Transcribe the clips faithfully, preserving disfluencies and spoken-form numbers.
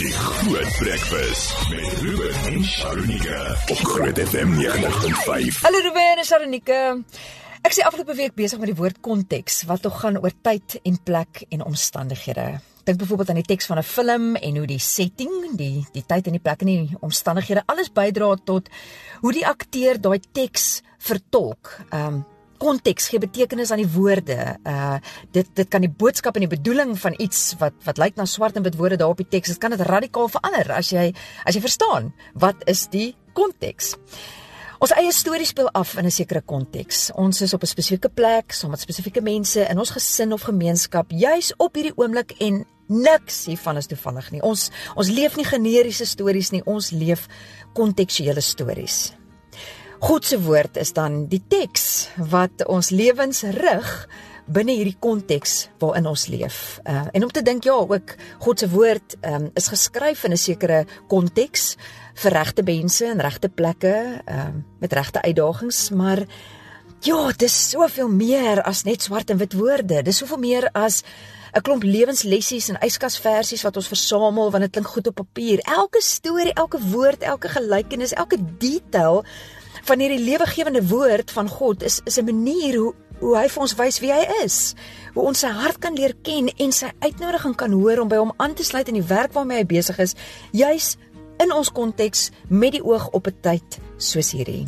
Die Groot Breakfast met Ruben en Sharonika op Groot F M negentig punt vyf. Hallo Ruben en Sharonika. Ek is die afgelope week besig met die woord konteks, wat tog gaan oor tyd en plek en omstandighede. Dink byvoorbeeld aan die teks van 'n film en hoe die setting, die die tyd en die plek en die omstandighede alles bydra tot hoe die akteur daai teks vertolk. Um Konteks gee betekenis aan die woorde. Uh dit dit kan die boodskap en die bedoeling van iets wat wat lyk na swart en wit woorde daar op die teks, dit kan dit radikaal verander as jy as jy verstaan wat is die konteks. Ons eie storie speel af in 'n sekere konteks. Ons is op 'n spesifieke plek saam met spesifieke mense in ons gesin of gemeenskap, juis op hierdie oomblik en niks hiervan is toevallig nie. Ons ons leef nie generiese stories nie, ons leef kontekstuele stories. God se woord is dan die teks wat ons lewens rig binne hierdie konteks waarin ons leef. Uh, en om te dink, ja, ook God se woord um, is geskryf in 'n sekere konteks vir regte mense en regte plekke, um, met regte uitdagings, maar ja, dis soveel meer as net swart en wit woorde. Dis soveel meer as 'n klomp lewenslessies en yskasversies wat ons versamel want dit klink goed op papier. Elke storie, elke woord, elke gelykenis, elke detail van hierdie lewegewende woord van God is is 'n manier hoe hoe hy vir ons wys wie hy is, hoe ons sy hart kan leer ken en sy uitnodiging kan hoor om by hom aan te sluit in die werk waarmee hy besig is, juis in ons konteks met die oog op 'n tyd soos hierdie.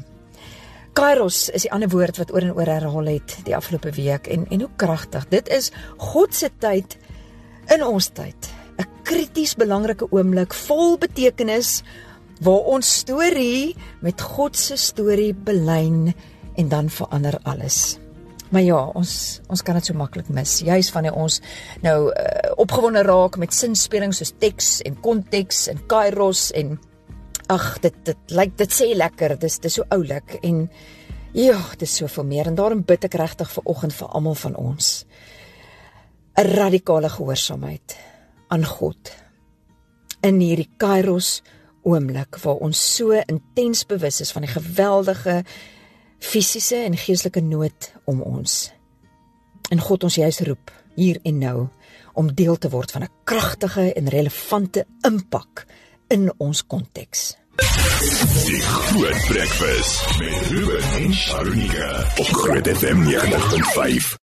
Kairos is die ander woord wat oor en oor herhaal het die afgelope week en en hoe kragtig. Dit is God se tyd in ons tyd, 'n krities belangrike oomblik vol betekenis waar ons storie met God se storie belyn en dan verander alles. Maar ja, ons ons kan dit so maklik mis. Juis wanneer ons nou uh, opgewonde raak met sinspeling soos teks en konteks en kairos en ag, dit dit lyk dit sê lekker, dis dis so oulik en ja, dis soveel meer en daarom bid ek regtig vir oggend vir almal van ons 'n radikale gehoorsaamheid aan God in hierdie kairos oomblik waar ons so intens bewus is van die geweldige fisiese en geestelike nood om ons. En God ons juist roep hier en nou om deel te word van 'n kragtige en relevante impak in ons konteks. Die Groot Breakfast met Ruben en Sharonika op Groot F M negentig punt vyf.